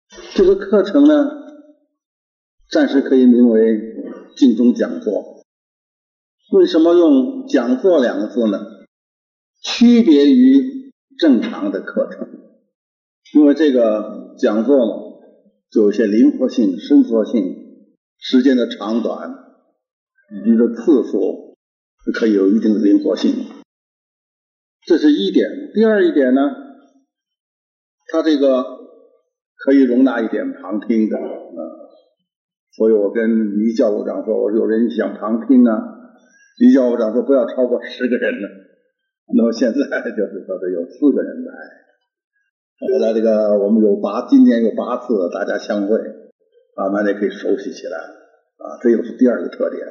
这个课程呢，暂时可以名为净宗讲座。为什么用讲座两个字呢？区别于正常的课程，因为这个讲座呢，就有些灵活性、伸缩性，时间的长短以及的次数可以有一定的灵活性，这是一点。第二一点呢，它这个可以容纳一点旁听的，所以我跟黎教务长说，我说有人想旁听啊，黎教务长说不要超过10个人呢。那么现在就是说的有4个人来，后来这个我们今年有8次大家相会，慢慢的可以熟悉起来这又是第二个特点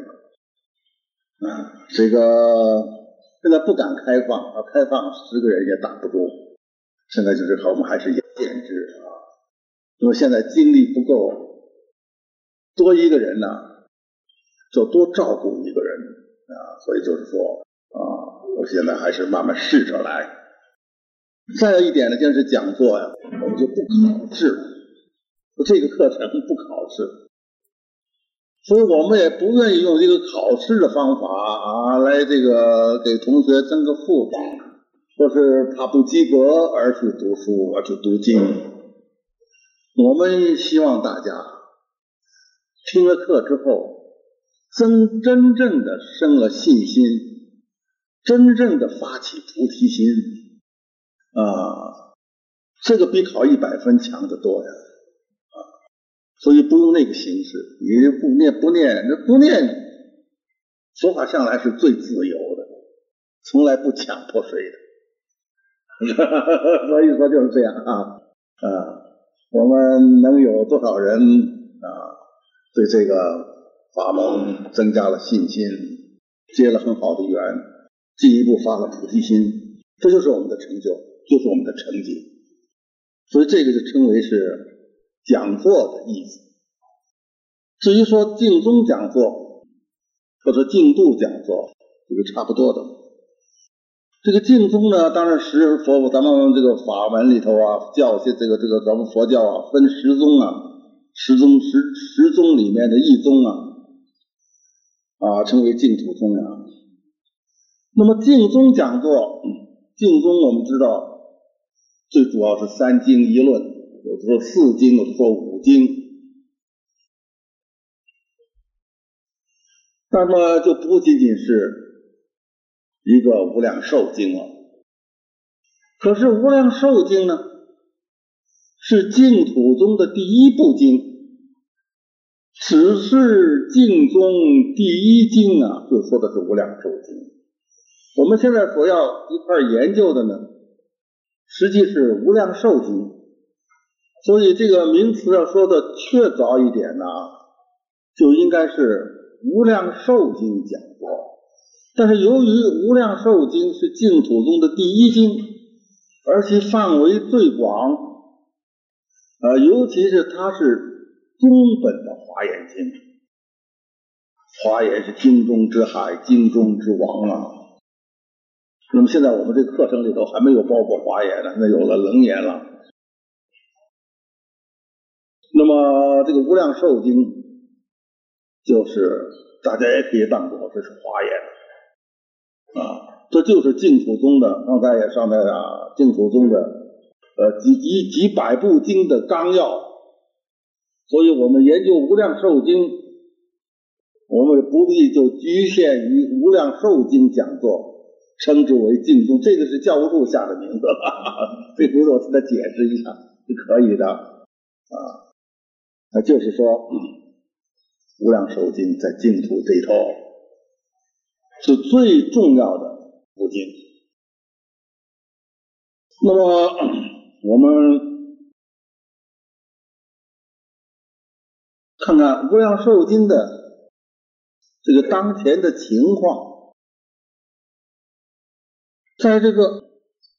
这个现在不敢开放开放10个人也挡不住，现在就是我们还是有限制因为现在精力不够，多一个人呢就多照顾一个人所以就是说我现在还是慢慢试着来。再有一点呢，就是讲座我们就不考试，这个课程不考试，所以我们也不愿意用这个考试的方法来这个给同学增个负担，或是怕不及格而去读书而去读经。我们希望大家听了课之后真正的生了信心，真正的发起菩提心这个比考100分强得多呀所以不用那个形式，你不念佛法向来是最自由的，从来不强迫谁的所以说就是这样我们能有多少人对这个法门增加了信心，结了很好的缘，进一步发了菩提心，这就是我们的成就，就是我们的成绩。所以这个就称为是讲座的意思。至于说净宗讲座或者净度讲座，这个差不多的。这个净宗呢，当然咱们这个法门里头教这个咱们佛教分10宗10宗里面的一宗称为净土宗那么净宗讲座，净宗我们知道最主要是3经1论，有的说4经，有的说5经，那么就不仅仅是一个无量寿经了。可是无量寿经呢，是净土宗的第1部经，只是净宗第1经就说的是无量寿经。我们现在所要一块研究的呢，实际是无量寿经，所以这个名词要说的确凿一点就应该是无量寿经讲座。但是由于无量寿经是净土宗的第1经，而其范围最广尤其是它是宗本的华严经，华严是经中之海，经中之王那么现在我们这个课程里头还没有包括华严呢，那有了楞严了。那么这个无量寿经就是大家也可以当作这是华严这就是净土宗的，刚才也上面净土宗的几百部经的纲要。所以我们研究无量寿经，我们不必就局限于无量寿经讲座，称之为净宗，这个是教务处下的名字这回头我再解释一下是可以的那就是说无量寿经在净土这一头是最重要的部经。那么我们看看无量寿经的这个当前的情况。在这个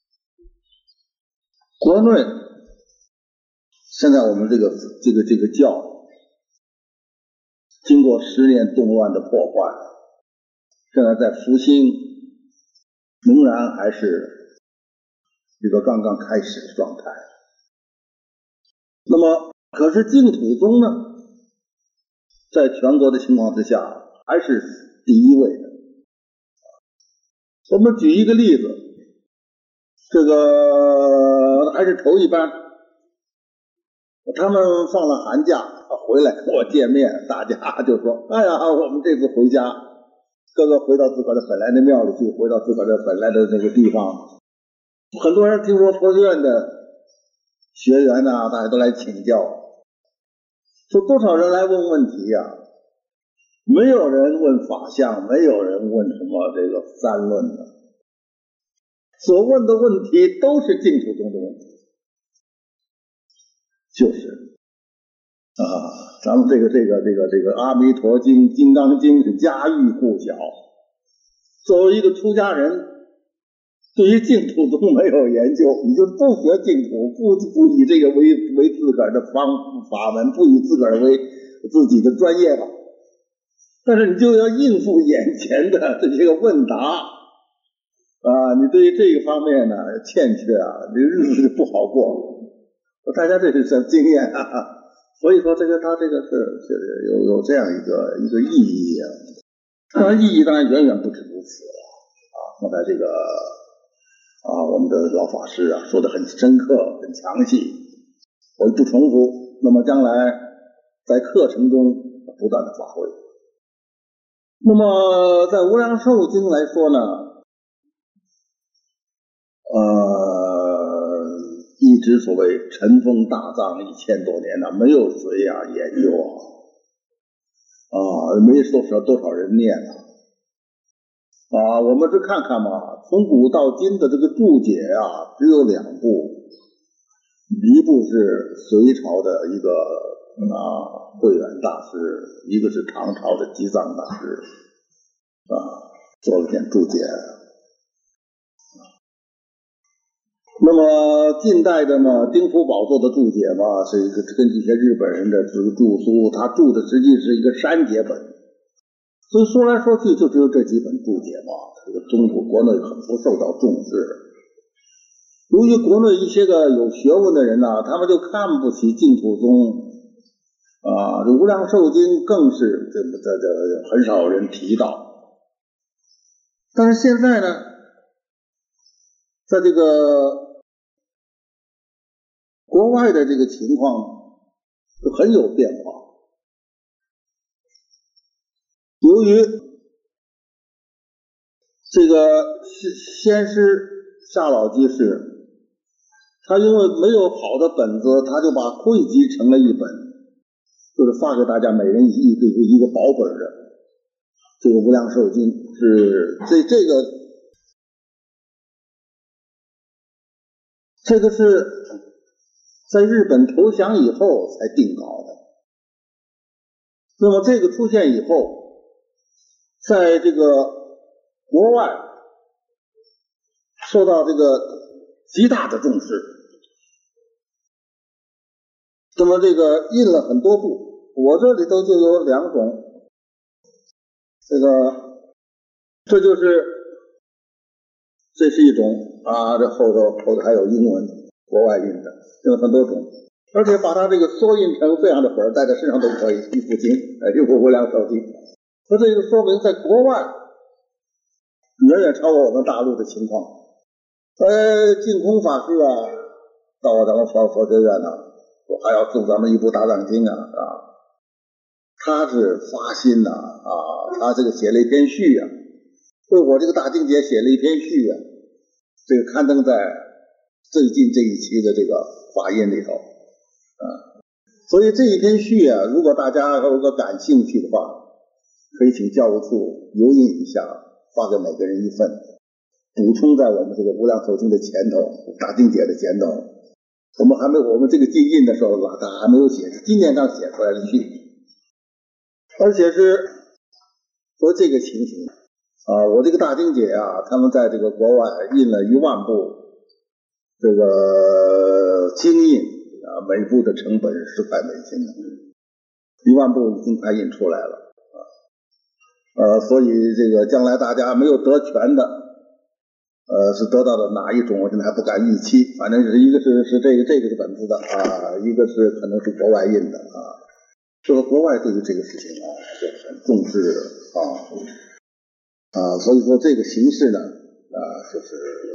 国内，现在我们这个教经过10年动乱的破坏，现在在复兴，仍然还是一个刚刚开始的状态。那么可是净土宗呢，在全国的情况之下还是第一位的。我们举一个例子，这个还是头一班，他们放了寒假回来跟我见面，大家就说：“哎呀，我们这次回家，各个回到自个儿的本来的庙里去，回到自个儿的本来的那个地方。”很多人听说佛学院的学员呢，大家都来请教，说多少人来问问题呀？没有人问法相，没有人问什么这个三论的，所问的问题都是净土宗的问题，就是咱们这个阿弥陀经、金刚经是家喻户晓。作为一个出家人，对于净土宗没有研究，你就不学净土，不以这个为自个儿的法门，不以自个儿为自己的专业吧。但是你就要应付眼前的这些个问答你对于这个方面呢欠缺你日子就不好过。大家这是什么经验所以说他这个是有这样一个意义当然意义当然远远不止如此了刚才这个我们的老法师说得很深刻很详细，我不重复，那么将来在课程中不断的发挥。那么在无量寿经来说呢一直所谓尘封大藏1000多年没有谁研究没多少人念我们是看看嘛，从古到今的这个注解只有2部，一部是隋朝的一个慧远大师，一个是唐朝的吉藏大师做了点注解。那么近代的丁福宝做的注解是一个根据一些日本人的著书，他注的实际是一个删节本，所以说来说去就只有这几本注解这个中国内很不受到重视。由于国内一些个有学问的人他们就看不起净土宗这无量寿经更是这很少人提到。但是现在呢，在这个国外的这个情况就很有变化。由于这个先师夏老居士，他因为没有好的本子，他就把汇集成了一本，就是发给大家每人一个薄本的这个无量寿经，是这个是在日本投降以后才定稿的。那么这个出现以后，在这个国外受到这个极大的重视，那么这个印了很多部，我这里头就有2种，这是一种这后头还有英文国外印的，有很多种，而且把它这个缩印成这样的本带在身上都可以，一部经一部无量寿经。那这个说明在国外远远超过我们大陆的情况。净空法师到咱们佛学院我还要送咱们一部大藏经他是发心他这个写了一篇序为我这个大经解写了一篇序这个刊登在最近这一期的这个法印里头所以这一篇序如果大家如果感兴趣的话，可以请教务处油印一下，发给每个人一份，补充在我们这个无量寿经的前头，大经解的前头。我们这个进印的时候他还没有写，是今年刚写出来的序，而且是说这个情形我这个大经解他们在这个国外印了1万部这个经印每部的成本是10块美金1万部已经快印出来了所以这个将来大家没有得权的是得到的哪一种，我现在还不敢预期。反正是一个是这个是本子的啊，一个是可能是国外印的啊。这个国外对于这个事情啊是很重视所以说这个形式呢就是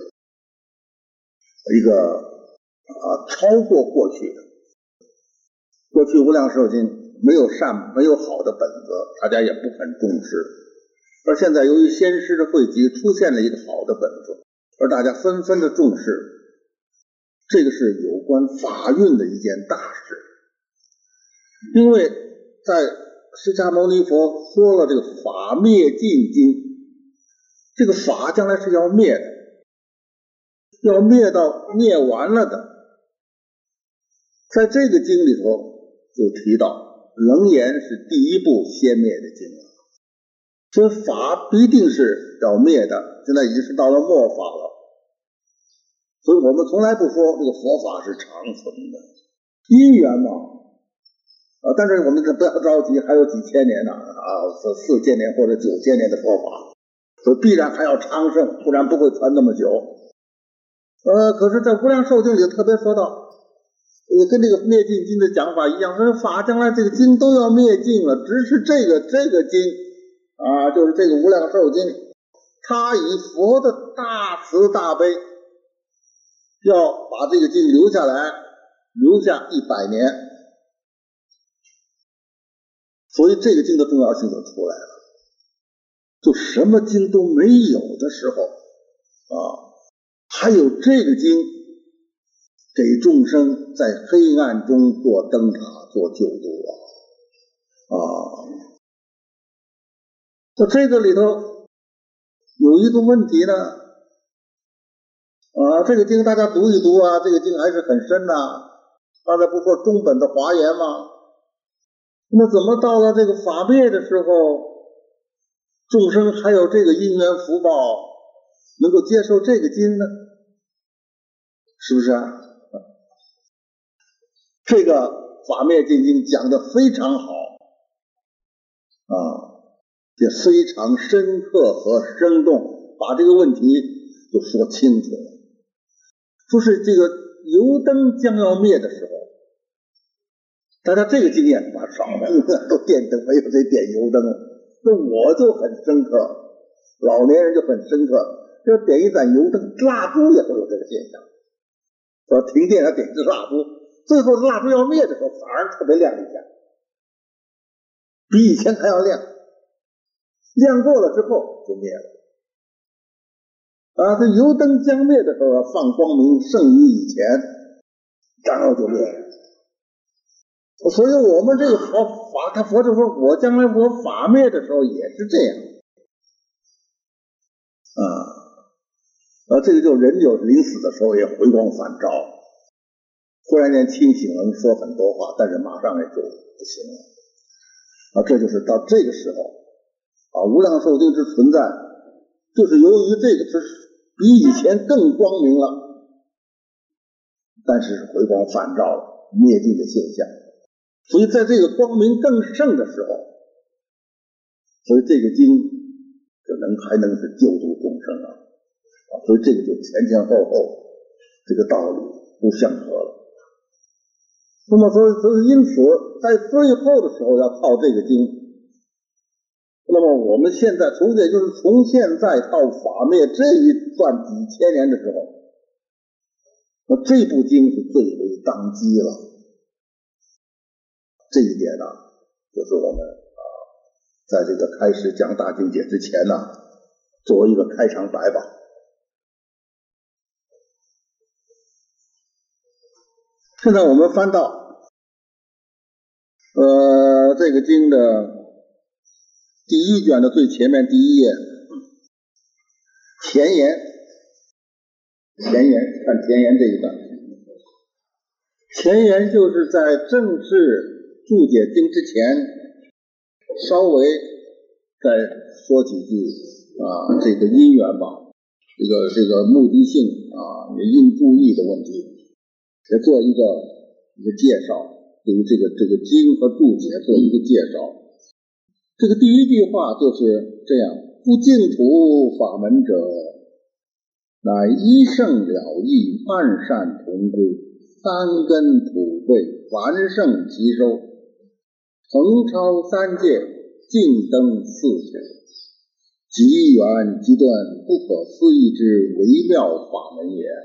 一个超过过去的。过去无量寿经没有好的本子，大家也不很重视。而现在由于先师的汇集，出现了一个好的本子，而大家纷纷的重视，这个是有关法运的一件大事。因为在释迦牟尼佛说了这个法灭尽经，这个法将来是要灭的，要灭到灭完了的。在这个经里头就提到楞严是第一部先灭的经，所以法必定是要灭的，现在已经是到了末法了。所以我们从来不说这个佛法是长存的，因缘嘛但是我们不要着急，还有几千年呢4000年或者9000年的佛法，所以必然还要昌盛，不然不会传那么久。可是在无量寿经里特别说到跟这个灭尽经的讲法一样，说法将来这个经都要灭尽了，只是这个经就是这个无量寿经，它以佛的大慈大悲要把这个经留下来，留下100年，所以这个经的重要性就出来了。就什么经都没有的时候还有这个经给众生在黑暗中做灯塔，做救度那这个里头有一个问题呢这个经大家读一读这个经还是很深刚才不说中本的华严吗？那么怎么到了这个法灭的时候，众生还有这个因缘福报能够接受这个经呢？是不是这个法灭尽经讲得非常好也非常深刻和生动，把这个问题就说清楚了。说是这个油灯将要灭的时候，大家这个经验蛮少的，都点灯，没有谁点油灯。那我就很深刻，老年人就很深刻，就点一盏油灯，蜡烛也会有这个现象。停电要点支蜡烛，最后蜡烛要灭的时候，反而特别亮一下，比以前还要亮，亮过了之后就灭了。这油灯将灭的时候放光明胜于以前，然后就灭了。所以我们这个他佛就说我将来我法灭的时候也是这样这个就人就临死的时候也回光返照，忽然间清醒了，说很多话，但是马上也就不行了这就是到这个时候无量寿经之存在，就是由于这个是比以前更光明了，但是回光返照了，灭尽的现象。所以在这个光明更盛的时候，所以这个经就还能是救度众生所以这个就前前后后这个道理不相合了。那么所以因此在最后的时候要靠这个经。那么我们现在也就是从现在到法灭这一段几千年的时候，那这部经是最为当机了。这一点就是我们在这个开始讲大经解之前作为一个开场白吧。现在我们翻到这个经的第一卷的最前面第一页，前言，看前言这一段。前言就是在正式注解经之前稍微再说几句这个因缘吧，这个目的性也应注意的问题，也做一个介绍，对于这个经和注解做一个介绍。这个第一句话就是这样：不净土法门者， 乃一圣了义，万善同归，三根普被，凡圣其收，腾超三界，尽登四土，极圆极断，不可思议之微妙法门也。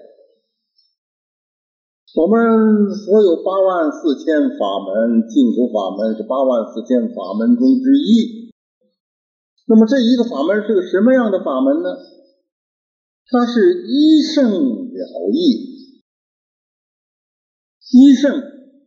我们所有84000法门，净土法门是84000法门中之一。那么这一个法门是个什么样的法门呢？它是一圣了义。一圣，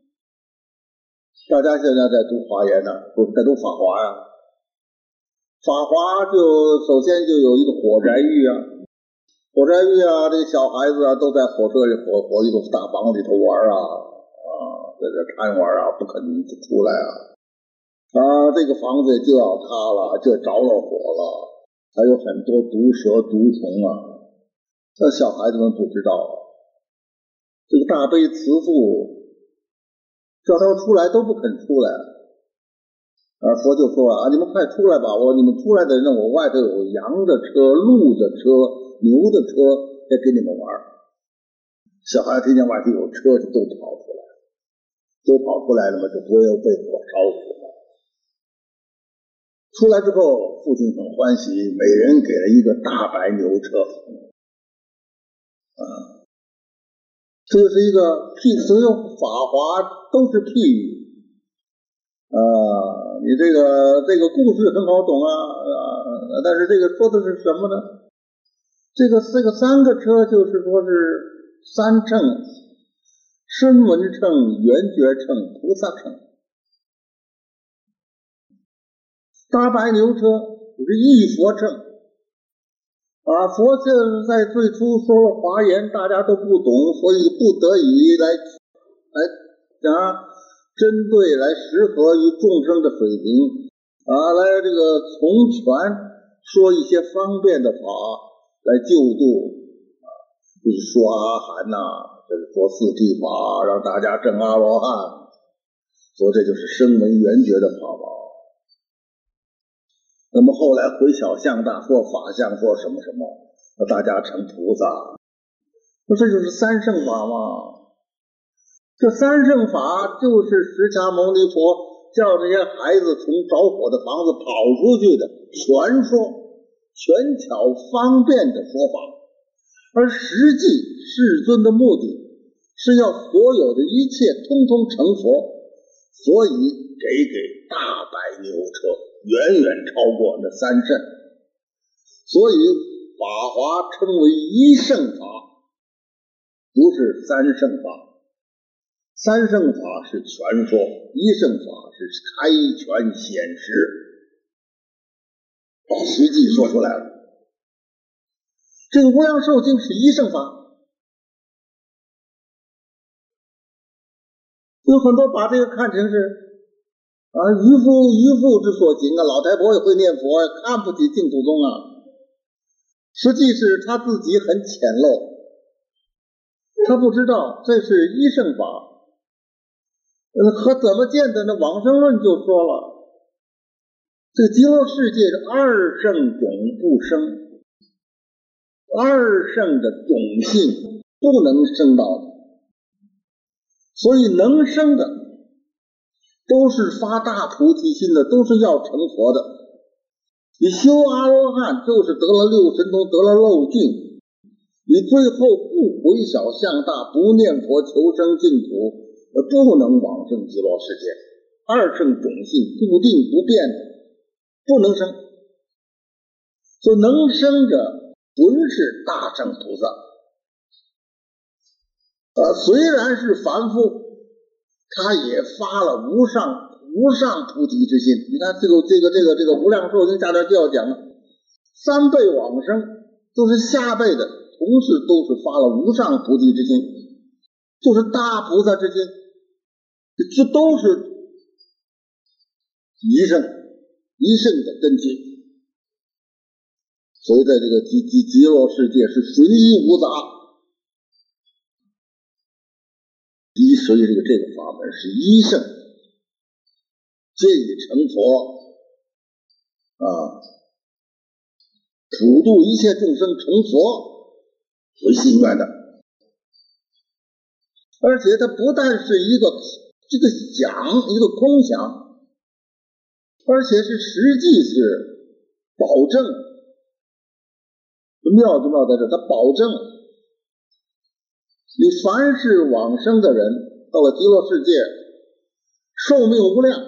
大家现在在读华严呢，不是在读法华呀。法华就首先就有一个火宅狱啊，火宅狱啊，这个小孩子啊都在火车里火一个大房里头玩啊，在这贪玩啊，不肯出来啊，这个房子就要塌了，就着了火了，还有很多毒蛇毒虫啊。这小孩子们不知道，这个大悲慈父叫他们出来都不肯出来佛就说你们快出来吧，你们出来的人，我外头有羊的车、鹿的车、牛的车在给你们玩。小孩听见外头有车就都跑出来，了嘛，就不会被火烧死了。出来之后，父亲很欢喜，每人给了一个大白牛车。这就是一个所有法华都是譬喻你这个故事很好懂但是这个说的是什么呢？这个三个车就是说是三乘：声闻乘、缘觉乘、菩萨乘。大白牛车就是一佛乘。佛在最初说了华严，大家都不懂，所以不得已来针对来适合于众生的水平来这个从权说一些方便的法来救度就是说阿含这是说四谛法，让大家证阿罗汉，所以这就是声闻缘觉的法宝。那么后来回小向大，说法相，说什么什么，大家成菩萨，那这就是三圣法嘛。这三圣法就是释迦牟尼佛叫这些孩子从着火的房子跑出去的全说，权巧方便的说法，而实际世尊的目的是要所有的一切通通成佛，所以给大白牛车。远远超过那三圣，所以法华称为一圣法，不是三圣法。三圣法是全说，一圣法是开权显实，把实际说出来了。这个无量寿经是一圣法，有很多把这个看成是渔夫之所行老太婆也会念佛看不起净土宗实际是他自己很浅陋，他不知道这是一圣法。和怎么见的呢？往生论就说了，这个极乐世界是二圣种不生，二圣的种性不能生到的，所以能生的都是发大菩提心的，都是要成佛的。你修阿罗汉就是得了六神通，得了漏尽，你最后不回小向大，不念佛求生净土，不能往生极乐世界。二圣种性固定不变的，不能生。所以能生者纯是大乘菩萨虽然是凡夫，他也发了无上菩提之心。你看这个无量寿经下边就要讲了，三辈往生都是下辈的，同时都是发了无上菩提之心，就是大菩萨之心，这都是一圣的根基。所以在这个极乐世界是随意无杂，所以这个法门是一圣，皆以成佛普度一切众生成佛， 为心愿的。而且它不但是一个这个想，一个空想，而且是实际是保证。妙就妙在这，它保证你凡是往生的人到了极乐世界，寿命无量，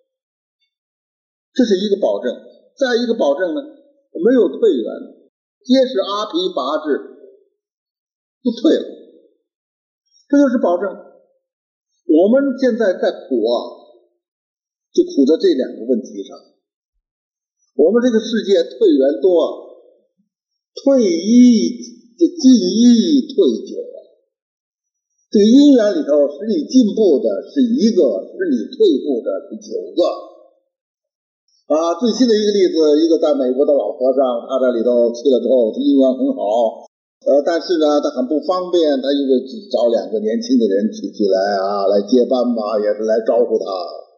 这是一个保证。再一个保证呢，没有退缘，皆是阿毗跋致，不退了，这就是保证。我们现在在苦啊，就苦在这两个问题上。我们这个世界退缘多啊，退一就进一退九啊。这个因缘里头使你进步的是一个，使你退步的是9个。最新的一个例子，一个在美国的老和尚，他这里头去了之后，因缘很好，但是呢，他很不方便，他因为找2个年轻的人起来接班吧，也是来招呼他。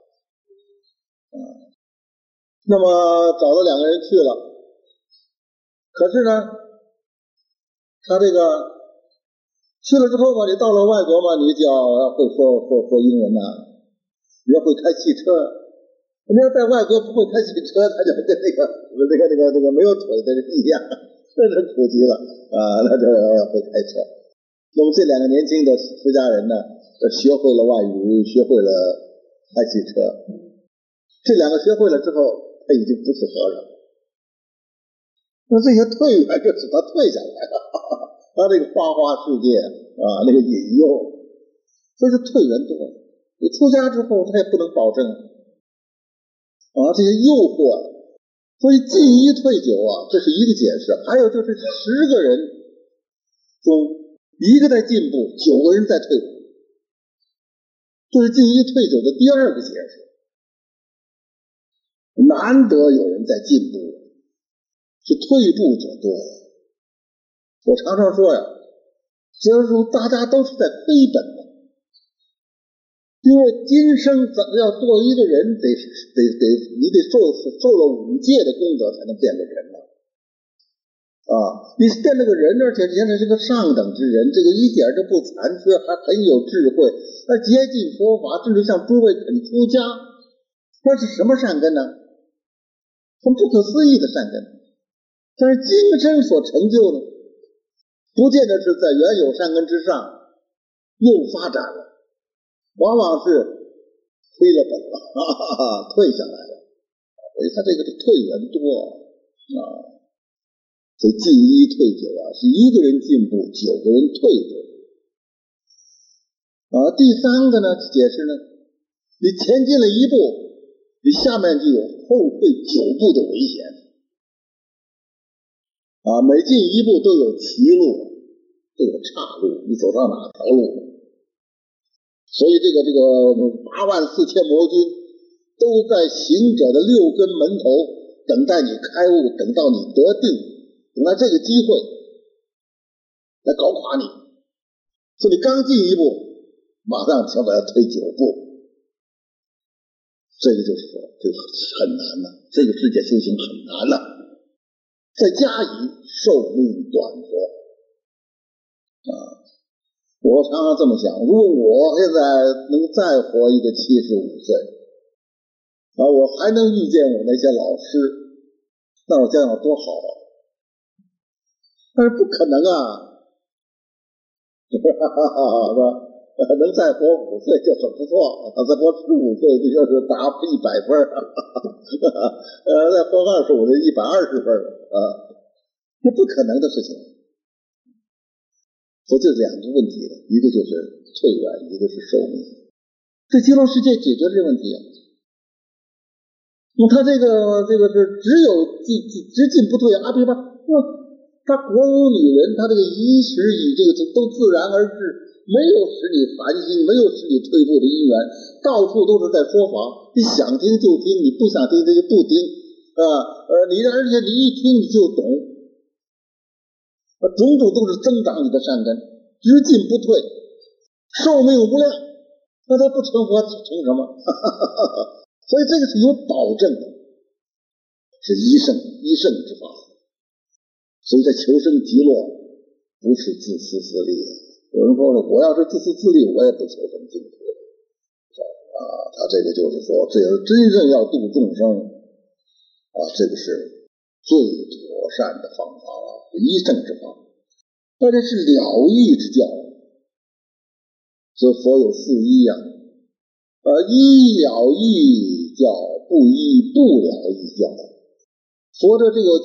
那么找了2个人去了，可是呢，他这个去了之后嘛，你到了外国嘛，你就要会说英文呐，你要会开汽车。你要在外国不会开汽车，他就跟那个没有腿的人一样，真是苦极了他就要会开车。那么这2个年轻的出家人呢，学会了外语，学会了开汽车。这2个学会了之后，他已经不是和尚了。那这些退缘就使他退下来了，他这个花花世界那个引诱，所以是退缘多。你出家之后，他也不能保证这些诱惑，所以进一退九这是一个解释。还有就是10个人中1个在进步，9个人在退步，这是进一退九的第2个解释。难得有人在进步，是退步者多。我常常说呀，就是说大家都是在亏本的，因为今生怎么要做一个人，你得受了5戒的功德才能变个人呢。你变那个人，而且现在是个上等之人，这个一点都不残缺，还很有智慧，接近佛法，甚至像诸位肯出家，那是什么善根呢？很不可思议的善根。但是今生所成就呢，不见得是在原有善根之上又发展了，往往是亏了本了，退下来了。所以他这个退缘多所以进一退九是1个人进步，9个人退步。第3个呢解释呢，你前进了1步，你下面就有后退9步的危险。每进1步都有歧路，都有岔路，你走到哪条路？所以这个84000魔军都在行者的6根门头等待你开悟，等到你得定，等待这个机会来搞垮你。所以你刚进1步，马上想把要退9步，这个就是说这个很难了，这个世界修行很难了，再加以寿命短则我常常这么想，如果我现在能再活一个75岁我还能遇见我那些老师，那我将要多好但是不可能是吧？能再活5岁就很不错，再活15岁这就是达100分再活25岁120分这不可能的事情。所以这是2个问题的，一个就是退缘，一个是寿命。这极乐世界解决这个问题他这个是只有直进不退阿毗跋，他国无女人，他这个衣食与这个都自然而至，没有使你烦心，没有使你退步的因缘，到处都是在说法，你想听就听，你不想听就不听而且你一听你就懂，种种都是增长你的善根，直进不退，寿命无量，那他不成佛成什么？所以这个是有保证的，是一圣之法。所以在求生极乐不是自私自利。有人说了，我要是自私自利，我也不求什么净土啊。他这个就是说，这个真正要度众生啊，这个是最妥善的方法了，一正之法。那这是了义之教，所以佛有四依呀，依了义教，不依不了义教。佛的这个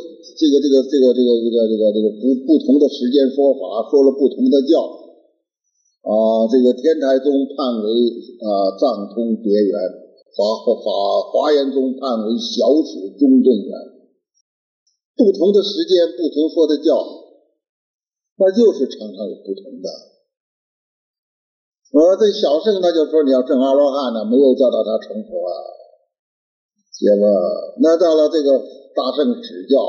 不同的时间说法，说了不同的教啊。这个天台宗判为藏通别圆，华严宗判为小属中正圆。不同的时间，不同说的教，那就是常常有不同的。这小圣他就说你要证阿罗汉呢，没有教导他成佛啊。结果那到了这个大圣指教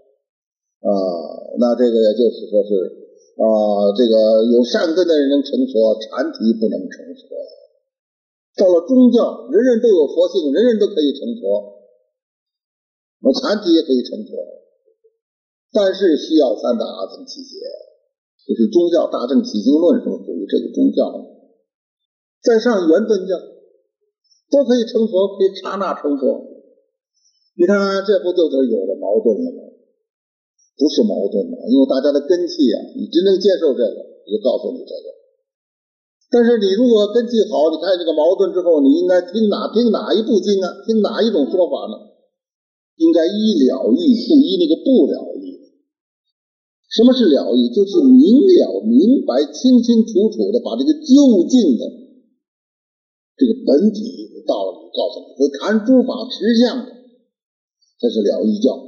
那这个也就是说是这个有善根的人能成佛，禅体不能成佛。到了宗教，人人都有佛性，人人都可以成佛，禅体也可以成佛，但是需要三大阿僧祇劫，就是宗教大乘起经论是属于这个宗教。再上圆顿教都可以成佛，可以刹那成佛。你看这不就是有了矛盾了吗？不是矛盾的，因为大家的根器你真正接受这个，我就告诉你这个。但是你如果根器好，你看这个矛盾之后，你应该听哪一部经啊？听哪一种说法呢？应该依了义，不依那个不了义。什么是了义？就是明了明白清清楚楚的把这个究竟的这个本体的道理告诉你，会谈诸法实相的，这是了义教。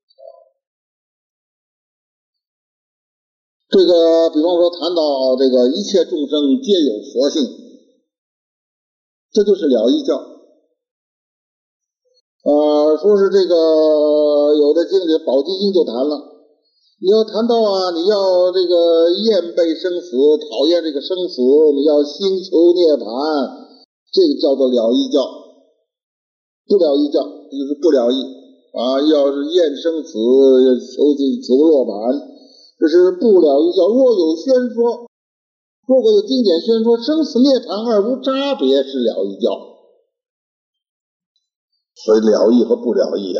这个比方说谈到这个一切众生皆有佛性，这就是了义教。说是这个有的经里宝积经就谈了，你要谈到你要这个厌背生死，讨厌这个生死，你要心求涅槃，这个叫做了义教。不了义教就是不了义要是厌生死，求涅槃，这是不了义教。若有宣说，如果有经典宣说生死涅槃二无差别，是了义教。所以了义和不了义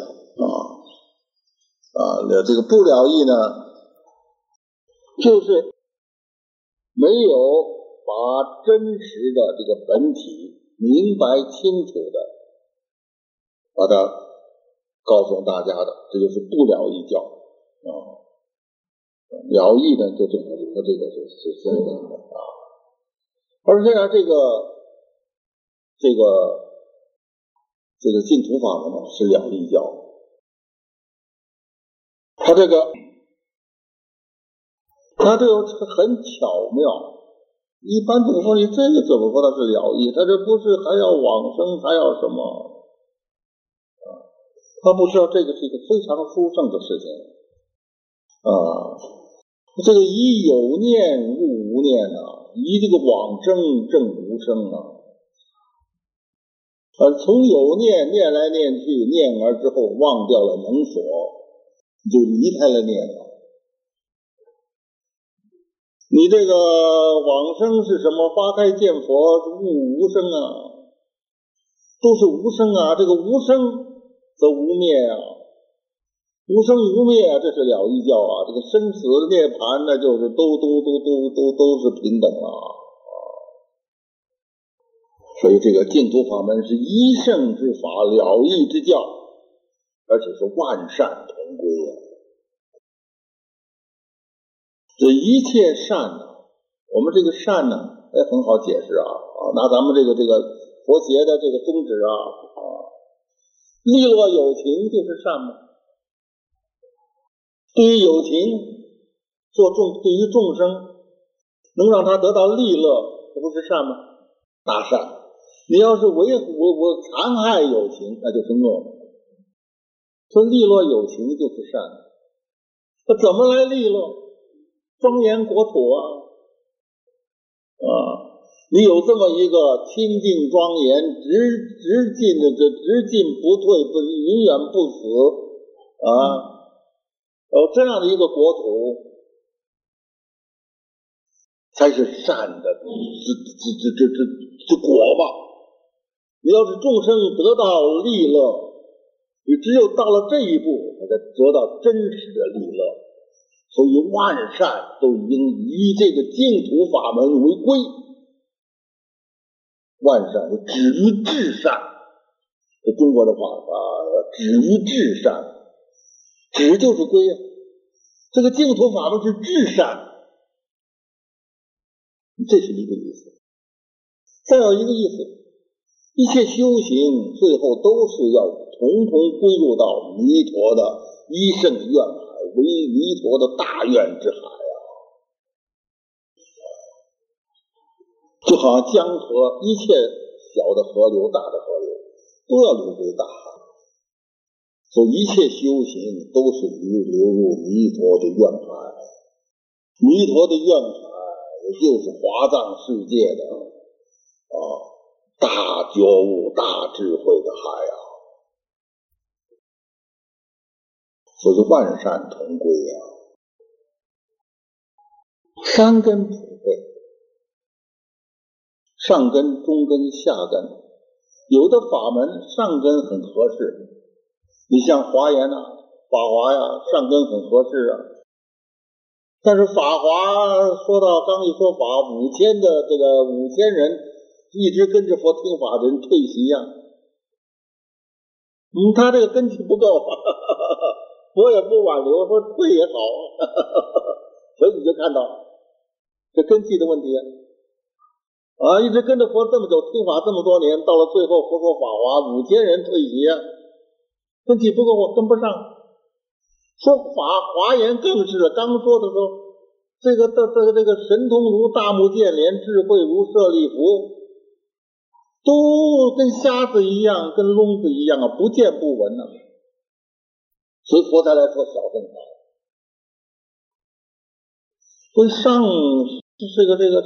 这个不了义呢，就是没有把真实的这个本体明白清楚的把它告诉大家的，这就是不了义教了义呢，就正好和这个是相等的而且这个净土法门是了义教。它这个很巧妙。一般都说你这个怎么说它是了义？它这不是还要往生，还要什么他不知道这个是一个非常殊胜的事情这个以有念悟无念以这个往生证无生从有念念来念去，念而之后忘掉了能所，就离开了念了。你这个往生是什么？花开见佛，悟无生都是无生这个无生则无灭无生无灭这是了义教这个生死涅槃呢，就是都是平等所以这个净土法门是一圣之法，了义之教，而且是万善同归这一切善我们这个善也很好解释拿咱们这个佛学的这个宗旨利乐有情就是善嘛。对于有情对于众生能让他得到利乐，这不是善吗？大善。你要是我残害有情，那就是恶。说利乐有情就是善。那怎么来利乐？庄严国土你有这么一个清净庄严直进不退永远不死这样的一个国土， 才是善的这果吧。你要是众生得到利乐，你只有到了这一步，才能得到真实的利乐。所以万善都应以这个净土法门为归，万善止于至善。这中国的话止于至善，止就是归啊。这个净土法门是至善，这是一个意思。再有一个意思，一切修行最后都是要统统归入到弥陀的一圣愿海，为弥陀的大愿之海啊。就好像江河，一切小的河流、大的河流都要流归大海，所以一切修行都是流入弥陀的愿海。弥陀的愿海也就是华藏世界的大觉悟、大智慧的海啊。所以万善同归啊，三根普被，上根、中根、下根。有的法门上根很合适，你像华严啊、法华呀，上根很合适啊。但是法华说到刚一说法，5000的这个5000人一直跟着佛听法的人退席呀，他这个根基不够，佛也不挽留，说退也好，所以你就看到这根基的问题啊，一直跟着佛这么久，听法这么多年，到了最后佛说法华5000人退席，根基不够，跟不上。说华严更是刚说的时候，这个神通如大目犍连，智慧如舍利弗，都跟瞎子一样，跟聋子一样啊，不见不闻啊。所以佛才来说小乘法。所以上是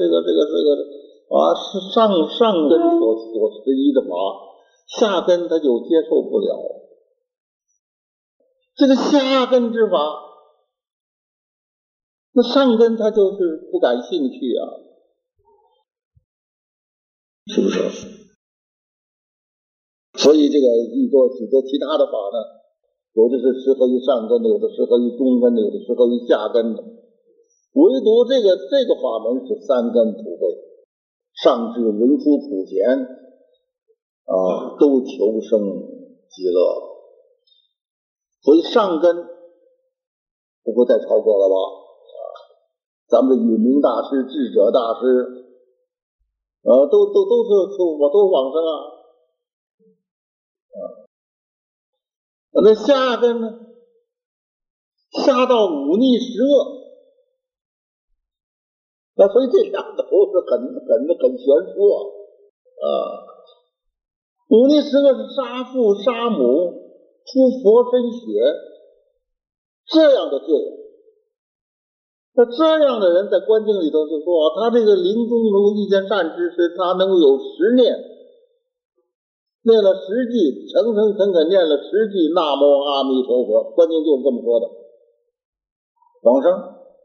上根所持一的法，下根他就接受不了。这个下根之法，那上根他就是不感兴趣啊，是不是？所以这个许多其他的法呢，有的是适合于上根的，有的适合于中根的，有的适合于下根的。唯独这个法门是三根普被，上至文殊普贤都求生极乐。所以上根不会再超过了吧？咱们的永明大师、智者大师，都是我都往生啊。那下根呢？下到忤逆十恶，那所以这两都是很悬殊啊。忤逆十恶是杀父杀母、出佛身血这样的罪。那这样的人在观经里头就说，他这个临终如果遇见善知识，他能够有10念，念了10句，诚恳念了10句南无阿弥陀佛，观经就是这么说的，往生。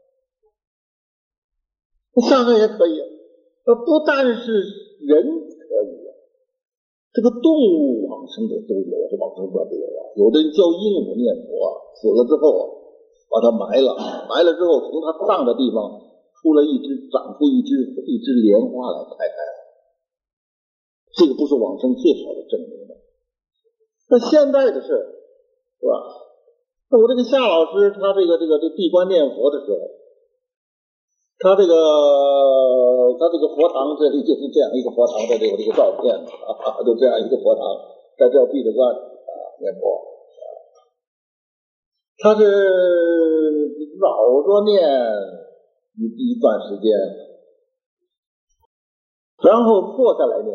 下根也可以，不但是人可以，这个动物往生的都有，这往生者都有啊。有的人教鹦鹉念佛，死了之后把它埋了之后，从它葬的地方长出一只莲花来，开了。这个不是往生最好的证明的。那现在的事是吧？那我这个夏老师他这个闭关念佛的时候，他这个佛堂这里就是这样一个佛堂，在这有这个照片就这样一个佛堂，在这闭着关念佛。他是老着念一段时间，然后坐下来念。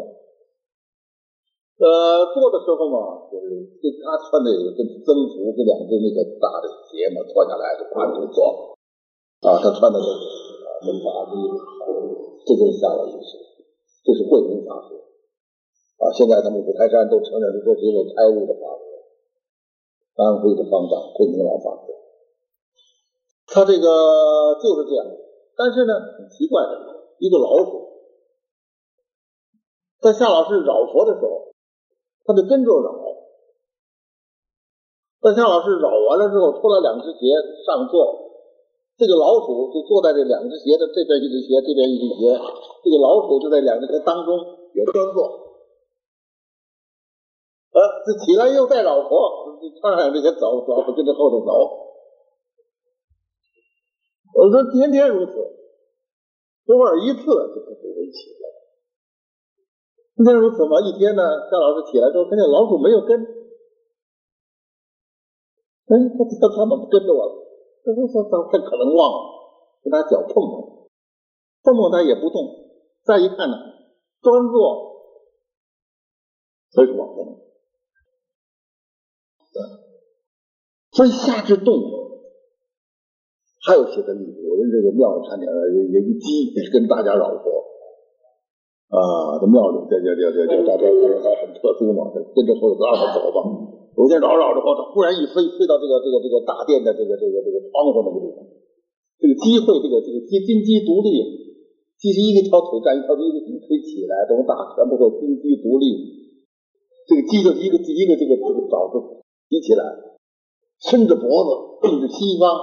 坐的时候嘛，就是他穿的有个僧服，这两只那个大的鞋嘛，脱下来就盘腿坐。他穿的是门法衣，这就是夏老师，这是慧明法师。现在他们五台山都承认这是一位开悟的法师。安徽的方丈慧明老法师，他这个就是这样。但是呢，很奇怪的， 一个老鼠，在夏老师扰佛的时候，他就跟着扰。在夏老师扰完了之后，脱了两只鞋上座，这个老鼠就坐在这两只鞋的这边一只鞋，这边一只鞋，这个老鼠就在两只鞋当中也端坐。这起来又再扰佛，穿上这些走，老鼠跟着后头走。我说天天如此，偶尔一次就不足为奇了。天天如此嘛，一天呢，夏老师起来之后，看见老鼠没有跟。他怎么跟着我了？他可能忘了，给他脚碰他也不动。再一看呢，端坐，所以往生。所以下至动物，还有些的例子，我们这个庙里看见有一鸡也是跟大家扰佛这庙里这大家很特殊嘛，跟着后头让他走吧。有天绕着后，他忽然一飞到这个大殿的这个窗户那个地方。这个鸡会这个金鸡独立，鸡是一条腿站，一条腿起来，这种大全部会金鸡独立。这个鸡就一个这个爪子提起来，伸着脖子对着西方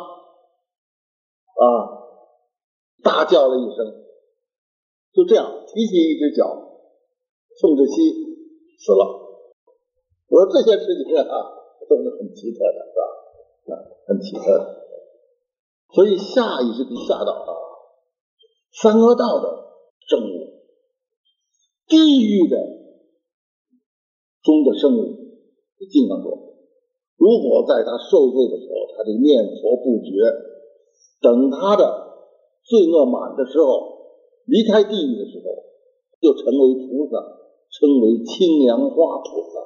大叫了一声，就这样提起一只脚，冲着西死了。我说这些事情都是很奇特的，是吧？很奇特的。所以下也是跟下道三恶道的生物，地狱的中的生物，经常说，如果在他受罪的时候，他就念佛不绝，等他的罪恶满的时候，离开地狱的时候，就成为菩萨，称为清凉花菩萨。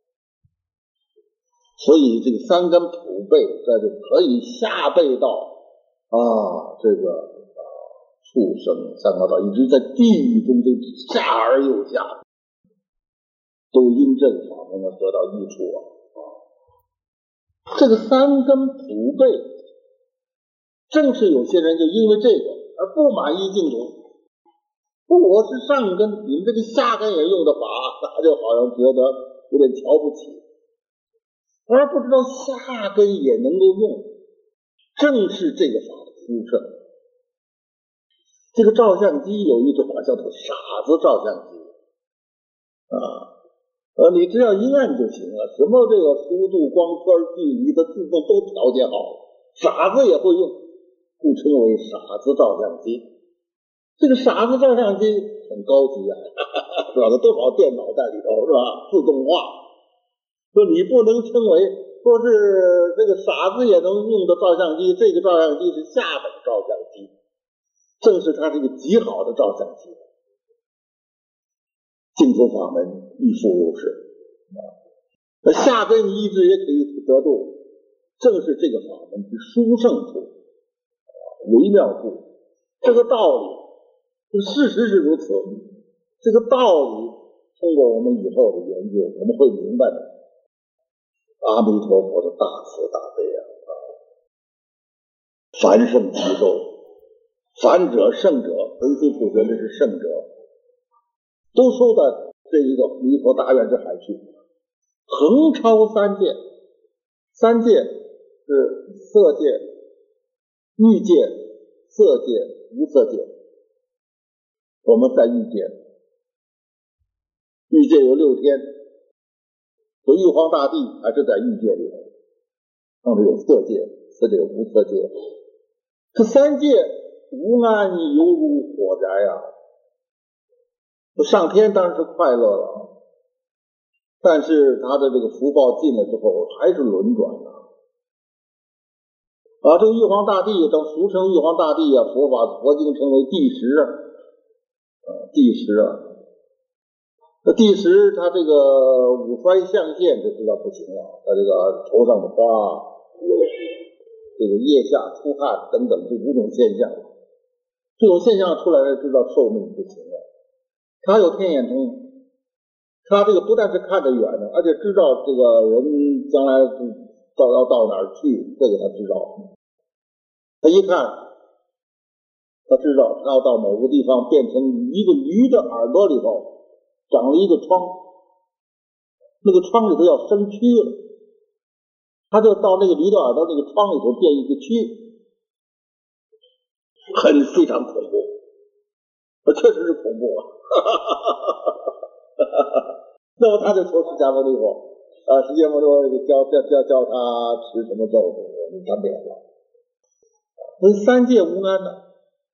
所以这个三根普被在这可以下辈到这个畜生三恶道，一直在地狱中都下而又下，都因这个法门而得到益处这个三根普被，正是有些人就因为这个而不满意净土，说我是上根，你们这个下根也用的法，他就好像觉得有点瞧不起，而不知道下根也能够用，正是这个法的殊胜。这个照相机有一种叫做傻子照相机你只要一按就行了，什么这个速度、光圈、距离的自动都调节好了，傻子也会用，故称为傻子照相机。这个傻子照相机很高级是吧？多少电脑在里头是吧？自动化，说你不能称为说是这个傻子也能用的照相机，这个照相机是下等照相机，正是它这个极好的照相机。净土法门亦复如是下根一致也可以得度，正是这个法门之殊胜处，微妙处。这个道理，这个事实是如此，这个道理通过我们以后的研究，我们会明白的。阿弥陀佛的大慈大悲凡圣集咒，凡者圣者，唯非不觉，这是圣者，都收在这一个弥陀大愿之海去，横超三界。三界是色界、欲界、色界、无色界。我们在欲界，欲界有6天，这玉皇大帝还是在欲界里头，上面有色界，色界有无色界。这三界无安犹如火宅上天当然是快乐了，但是他的这个福报尽了之后还是轮转这个玉皇大帝等俗称玉皇大帝佛经称为第十第十这第十他这个五衰象现就知道不行了，他这个头上的花这个腋下出汗等等这5种现象，这种现象出来了知道寿命不行了。他有天眼通，他这个不但是看得远的，而且知道这个人将来要到哪儿去，这个他知道。他一看他知道他要到某个地方变成一个驴的耳朵里头长了一个疮，那个疮里头要生蛆了，他就到那个驴的耳朵那个疮里头变一个蛆，非常恐怖，确实是恐怖啊。那么他就求释迦牟尼佛释迦牟尼佛教他吃什么咒术，他免了。所以三界无安的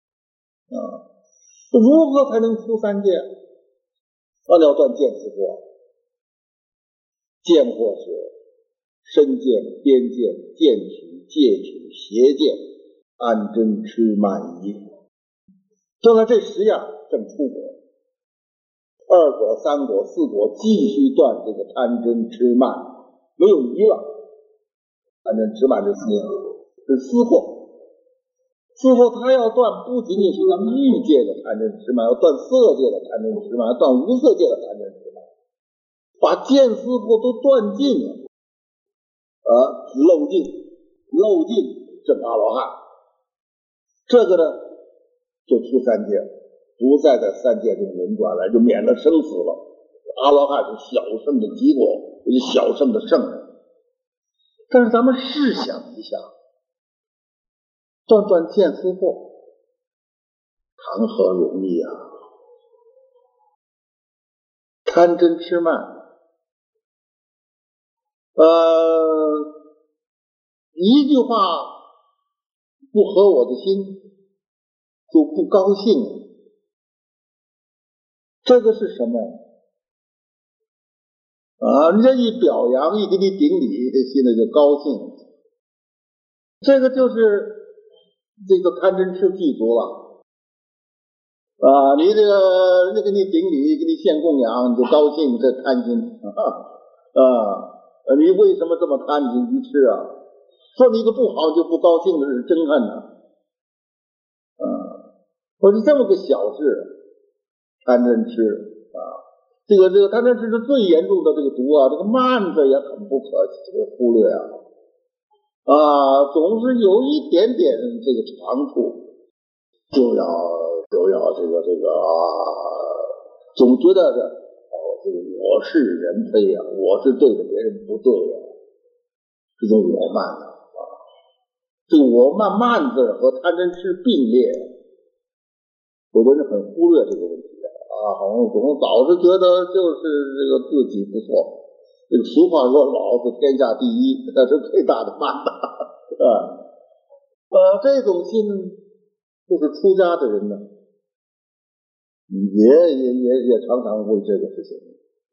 如何才能出三界？要断见思惑。见惑是身见、边见、见取、戒取、邪见、安真、痴慢疑。断了这10样，正出果。2果、3果、4果，继续断这个贪嗔痴慢，没有疑了。贪嗔痴慢这4样是思惑。思惑他要断，不仅仅是咱们欲界的贪嗔痴慢，要断色界的贪嗔痴慢，要断无色界的贪嗔痴慢，把见思惑都断尽了，漏尽正阿罗汉。这个呢，就出三界，不再在三界中轮转了，就免了生死了。阿罗汉是小圣的极果，也是小圣的圣人。但是咱们试想一下，断见思惑，谈何容易啊！贪嗔痴慢，一句话不合我的心，就不高兴。这个是什么？人家一表扬，一给你顶礼，现在就高兴。这个就是这个贪嗔痴具足了。你这个人家给你顶礼，给你献供养，你就高兴，这贪心。你为什么这么贪心愚痴啊？说你一个不好就不高兴的是真恨呐。我是这么个小事，贪嗔痴这个贪嗔痴是最严重的这个毒啊，这个慢字也很不可忽略总是有一点点这个长处，就要总觉得这个我是人非我是对着别人不对这种我慢这个我慢字和贪嗔痴并列，有的人很忽略这个问题总老是觉得就是这个自己不错。这个俗话说老子天下第一，那是最大的慢这种心就是出家的人呢，也常常为这个事情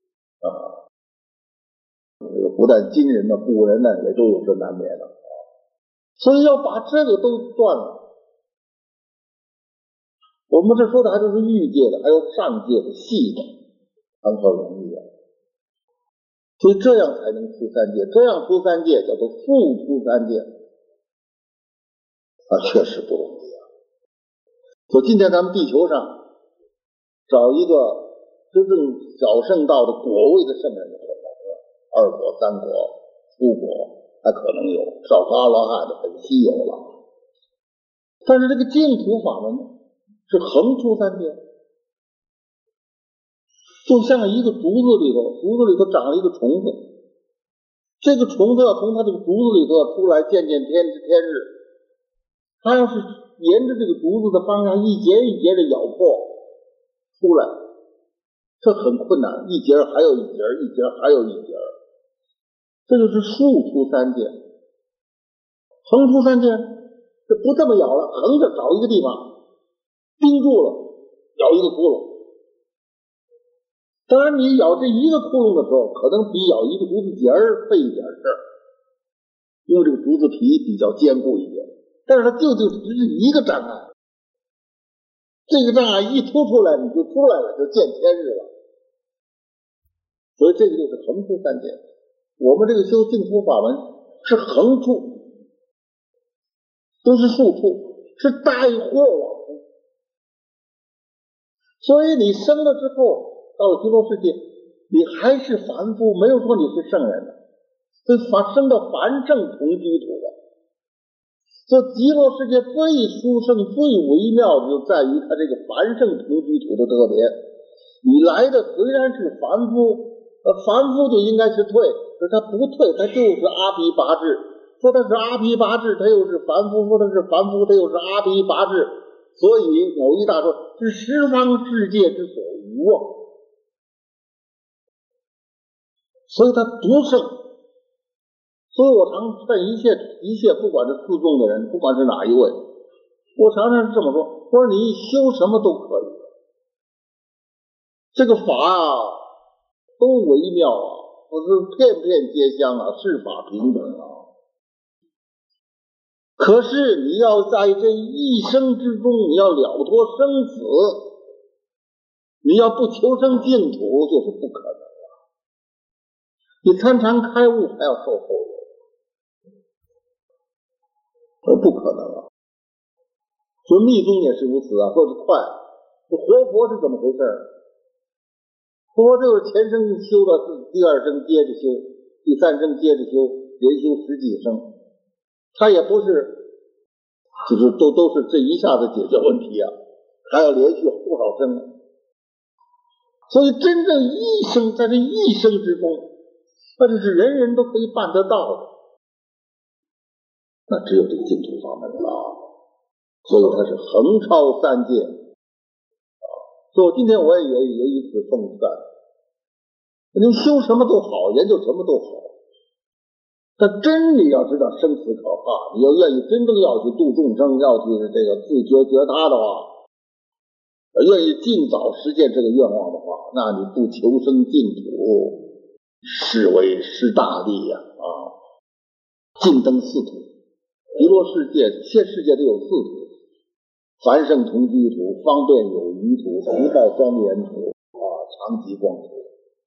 这个不但今人呢，古人呢也都有这难免的所以要把这个都断了。我们这说的还都是欲界的，还有上界的细的，谈何容易所以这样才能出三界，这样出三界叫做复出三界确实不容易所以今天咱们地球上找一个真正小圣道的果位的圣人2果、3果、出果还可能有，少阿罗汉的很稀有了。但是这个净土法门是横出三界，就像一个竹子里头长了一个虫子，这个虫子要从它这个竹子里头出来，见天日，它要是沿着这个竹子的方向一节一节的咬破出来，这很困难，一节还有一节，一节还有一节，这就是竖出三界。横出三界这不这么咬了，横着找一个地方钉住了，咬一个窟窿。当然你咬这一个窟窿的时候，可能比咬一个竹子节费一点事儿，因为这个竹子皮比较坚固一点，但是它究竟只是一个障碍，这个障碍一突出来你就出来了，就见天日了。所以这个就是横出三界。我们这个修净土法门是横出，都是竖出，是带货往生。所以你生了之后到了极乐世界，你还是凡夫，没有说你是圣人的，所以生到凡圣同居土的。 这极乐世界最殊胜、最微妙的就在于它这个凡圣同居土的特别。你来的虽然是凡夫，凡夫就应该是退，可是他不退，他就是阿毗跋致。说他是阿毗跋致，他又是凡夫；说他是凡夫，他又是阿毗跋致。所以有一大说是十方世界之所无啊，所以他独胜。所以我常劝一切不管是自重的人，不管是哪一位，我常常是这么说，我说你修什么都可以，这个法啊都微妙啊，不是片片皆香啊，是法平等啊。可是你要在这一生之中，你要了脱生死，你要不求生净土，就是不可能了。你参禅开悟还要受后果，不可能啊。所以密宗也是如此啊，说是快。这活佛是怎么回事？活佛就是前生修的，第二生接着修，第三生接着修，连修十几生。他也不是就是都是这一下子解决问题啊，还要连续多少生。所以真正一生，在这一生之中，那就是人人都可以办得到的，那只有这个净土法门了。所以它是横超三界。所以我今天我也以此奉劝，你修什么都好，研究什么都好，但真你要知道生死可怕，你要愿意真正要去度众生，要去这个自觉他的话，愿意尽早实现这个愿望的话，那你不求生净土，是为失大利呀！尽登四土，极乐世界，现世界都有四土：凡圣同居土、方便有余土、福报庄严土常寂光土。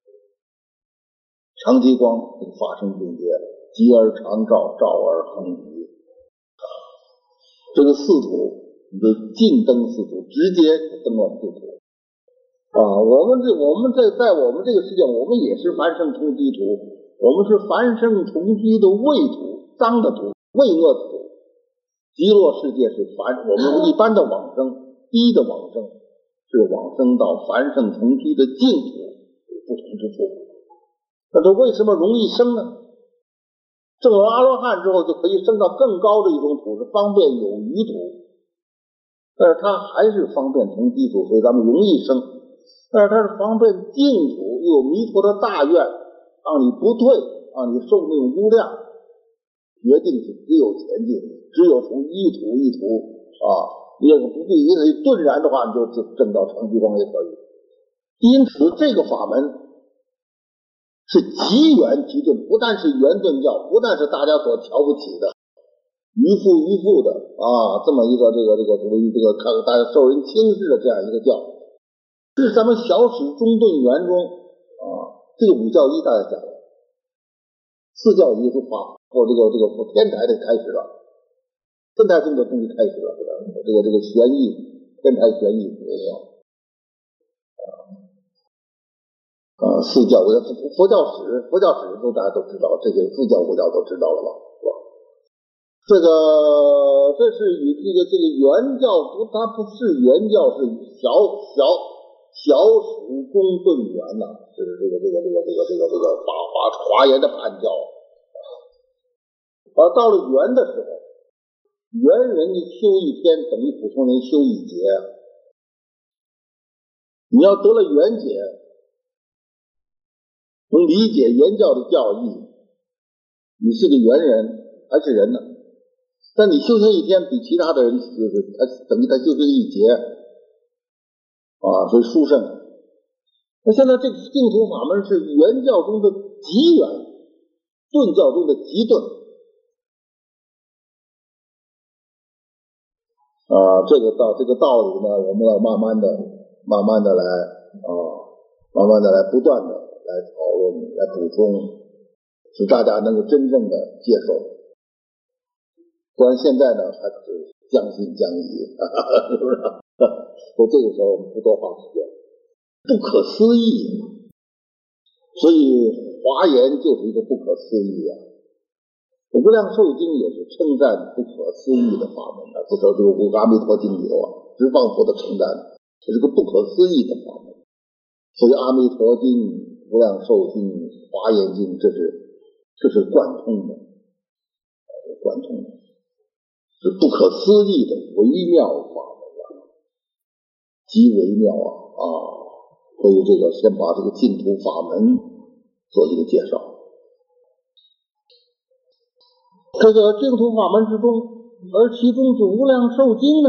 常寂光法身境界，极而常照，照而恒极。这个四土，你就尽登四土，直接登上四土。我们在我们这个世界，我们也是凡圣同居土，我们是凡圣同居的秽土、脏的土、秽恶土。极乐世界是我们一般的往生，低的往生是往生到凡圣同居的净土，有不同之处。那这为什么容易生呢？证了阿罗汉之后，就可以升到更高的一种土，是方便有余土。但是它还是方便同居土，所以咱们容易生。但是它是方便净土，又有弥陀的大愿，让你不退，让你受命无量，决定是只有前进，只有从一土一土你也不必顿然的话，你就证到常寂光也可以。因此这个法门是极圆极顿，不但是圆顿教，不但是大家所瞧不起的愚妇的这么一个看大家受人轻视的这样一个教，是咱们小史中顿圆中这个五教一大家讲了，四教一是法或这个天台的开始了，天台宗的东西开始了，这个玄义，天台玄义四教佛教史都大家都知道，这个四教五教都知道了吧？是吧？这是与这个原教它不是原教，是小史中顿圆是这个华严的判教。到了圆的时候，圆人你修一天等于普通人修一劫。你要得了圆解，能理解原教的教义，你是个圆人还是人呢？但你修行一天比其他的人他等于他修行一劫所以殊胜。那现在这个净土法门是原教中的极圆，顿教中的极顿这个道理呢，我们要慢慢的来不断的来讨论，来补充，使大家能够真正的接受。不然现在呢，还是将信将疑，是不是？所以这个时候我们不多花时间，不可思议。所以华严就是一个不可思议无量寿经也是称赞不可思议的法门，不说这个五个阿弥陀经里头十方佛的称赞，这是个不可思议的法门。所以阿弥陀经、无量寿经、华严经，这是贯通的，是不可思议的微妙法门极微妙所以这个先把这个净土法门做一个介绍。这个净土法门之中，而其中之无量寿经呢，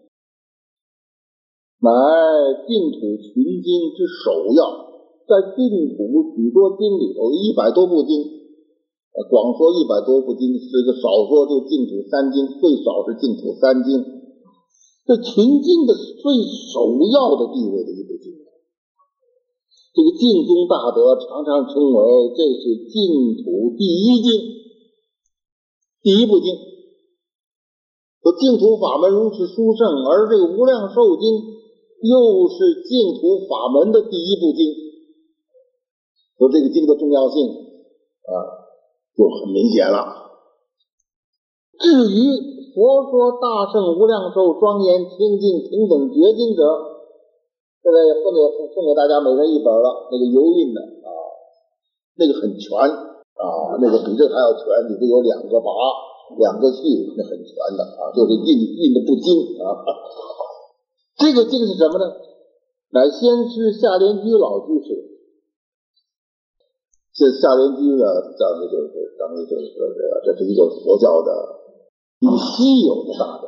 乃净土群经之首要。在净土许多经里头，100多部经，广说100多部经，是个少说就净土3经，最少是净土3经，这群经的最首要的地位的一部经。这个净宗大德常常称为这是净土第一经，第一部经。说净土法门如此殊胜，而这个无量寿经又是净土法门的第一部经，说这个经的重要性就很明显了。至于佛说大圣无量寿庄严清净平等觉经者，现在也送给大家每人一本了，那个油印的那个很全那个比这还要全，里头有2个拔2个序，那很全的就是印的不精这个经是什么呢？乃先师夏莲居老居士。这夏莲居呢，这是一个佛教的很稀有的大德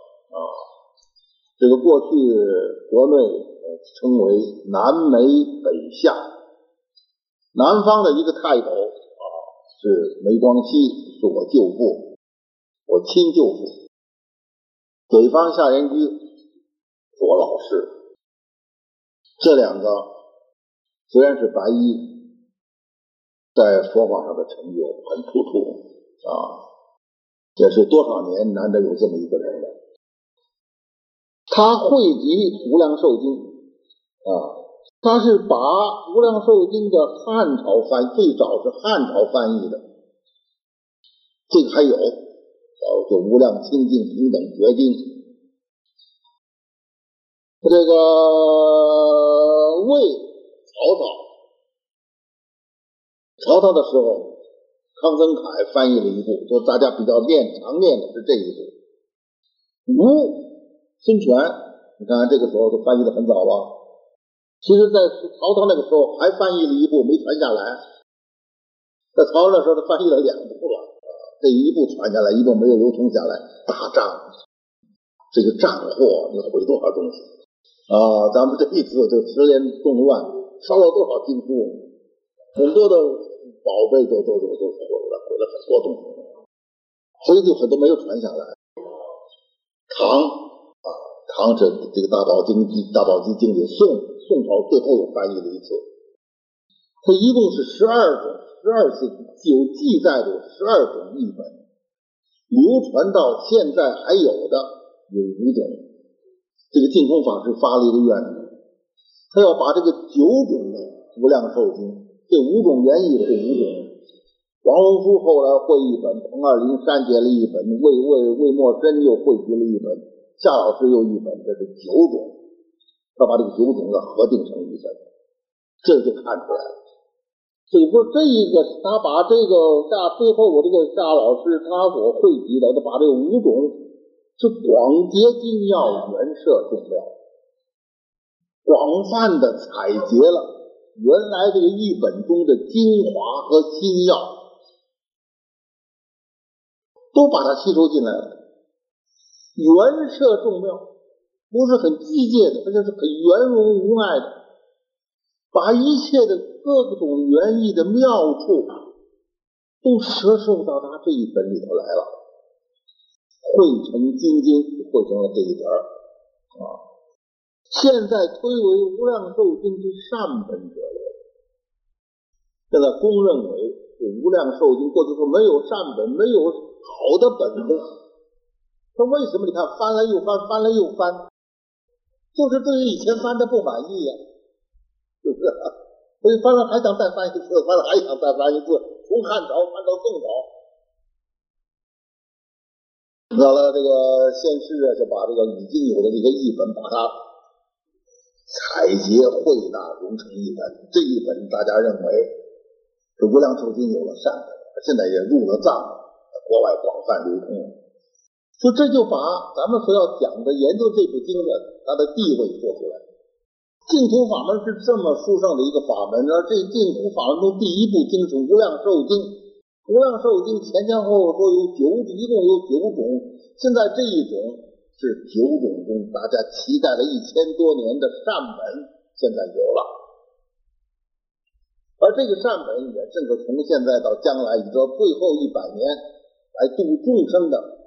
这个过去国内称为南梅北夏，南方的一个泰斗是梅光熙，是我舅父，我亲舅父。北方夏莲居是我老师。这2个虽然是白衣，在佛法上的成就很突出也是多少年难得有这么一个人了。他汇集无量寿经他是把无量寿经的汉朝最早是汉朝翻译的，这个还有就无量清净平等觉经。这个为曹操的时候，康曾凯翻译了一部，就大家比较常念的是这一部。吴孙权，你看这个时候就翻译的很早吧。其实在曹操那个时候还翻译了一部没传下来，在曹操那时候他翻译了2部了，这一部传下来，一部没有流通下来，大战这个战祸你毁多少东西咱们这一次这10连动乱烧了多少经书，很多的宝贝都毁了很多东西，所以就很多没有传下来。唐这个大宝积经里宋朝最后又翻译了一次，它一共是12次有记载的12种译本，流传到现在还有的有5种。这个净空法师发了一个愿，他要把这个9种的无量寿经，这5种原译是5种。王龙书后来会一本，彭二林删节了一本，魏默深又汇集了一本，夏老师又一本，这是9种。他把这个9种合订成一本，这就看出来了。所以说这一个他把这个最后我这个夏老师他所汇集的，他把这个5种是广结精要，圆摄众妙，广泛的采撷了原来这个译本中的精华和新要，都把它吸收进来了。圆摄众妙不是很机械的，而且是很圆融无碍的，把一切的各种原意的妙处都摄受到他这一本里头来了，汇成精经，汇成了这一本现在推为无量寿经之善本者了。现在公认为无量寿经过去说没有善本，没有好的本子。他为什么你看翻了又翻，翻了又翻，就是对于以前翻的不满意呀，是不是所以翻了还想再翻一次，翻了还想再翻一次，从汉朝翻到宋朝， 到了这个先师啊，就把这个已经有的这个译本，把它采撷汇纳融成一本。这一本大家认为这无量寿经有了善本，现在也入了藏，国外广泛流通。所以这就把咱们所要讲的研究这部经的它的地位说出来。净土法门是这么殊胜的一个法门，而这净土法门中第一部经是无量寿经。无量寿经前前后后说有一共有9种，现在这一种是9种中大家期待了1000多年的善本，现在有了。而这个善本也正是从现在到将来，以这最后100年来度众生的